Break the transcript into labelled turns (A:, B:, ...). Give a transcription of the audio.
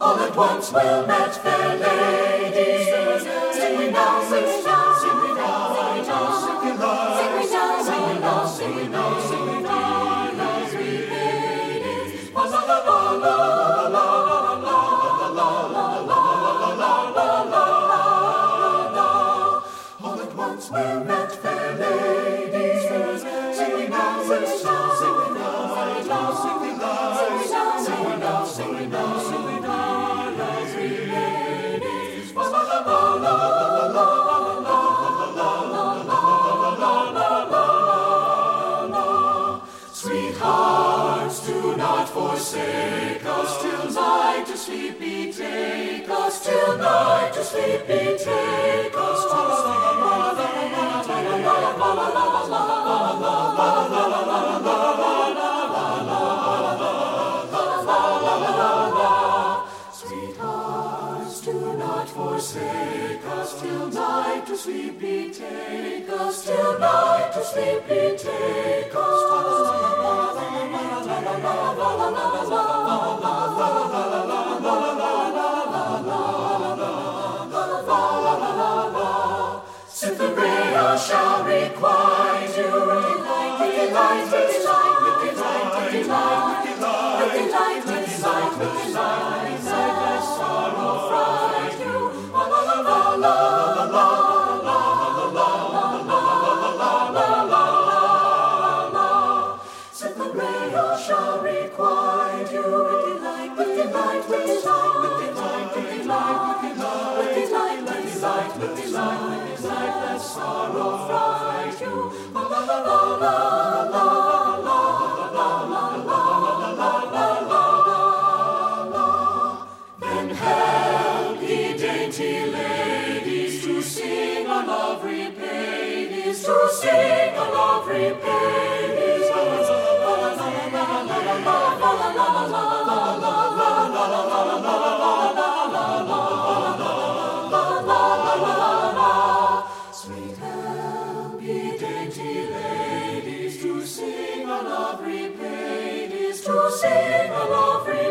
A: All at once we'll met fair ladies. Sing we now, sing we now, sing we now, sing we now, sing we now, sing we now, sing we now, sing we now, sing we now, as we ladies. La la la la la la la la la la la. All at once we'll met fair ladies. Sing we now, sing we now, sing we now, sing we now, sing we now, sing we now, sing we now, sing we now, sing we now. Sweethearts, do not forsake us till night to sleep betake us, till night to sleep betake us. Sweethearts, do not forsake us till night to sleep betake us, till night to sleep betake us. Cytherea shall requite you with delight, with delight, with delight, with delight, with delight, with delight, with delight, let sorrow fright you. La la la la la la la. Cytherea shall requite you with delight, with delight, with delight, with delight, with delight, with delight, with delight, with delight, with delight, with delight, let sorrow fright you. La la la la la la la la la. Then help ye dainty ladies to sing a love repadies, to sing a love repadies. Sweet help ye dainty ladies to sing a love repadies, to sing a love repadies.